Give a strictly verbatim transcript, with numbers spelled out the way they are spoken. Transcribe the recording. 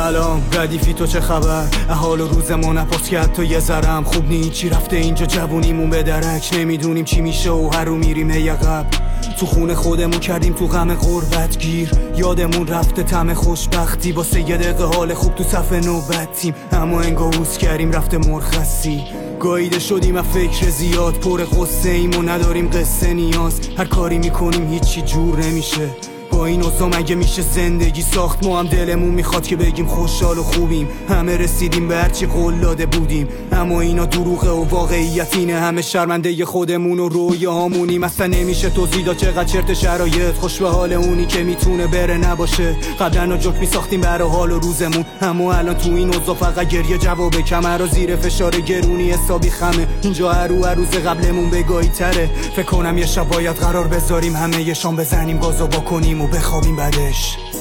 سلام ردیفی تو چه خبر؟ احال و روز ما نپرس که حتی یه ذرم خوب نی چی رفته اینجا جوونیمون به درک نمیدونیم چی میشه و هر رو میریم یقب تو خونه خودمون کردیم تو غم غربت گیر یادمون رفته طعم خوشبختی واسه یه دقیقه حال خوب تو صف نوبتیم اما انگار روز کردیم رفته مرخصی گاییده شدیم از فکر زیاد پر قصه ایم و نداریم قصه نیاز هر کاری میکنیم هیچی جور نمیشه با این اوضاع مگه میشه زندگی ساخت ما هم دلمون میخواد که بگیم خوشحال و خوبیم همه رسیدیم به هرچی قول داده بودیم اما اینا دروغه و واقعیت اینه همه شرمنده خودمون و رویاهامونیم اصلا نمیشه توضیح داد چقدر چرت شرایط خوش به حال اونی که میتونه بره نباشه قبلا جوک میساختیم برای حال و روزمون اما الان تو این اوضاع فقط گریه جواب کمر زیر فشار گرونی حسابی خمه اینجا هر رو هر روز قبلمون بگاهی تره فکر کنم یه شب باید قرار بذاریم همه یه شام بزنیم گازو بکنیم و بخوابیم بعدش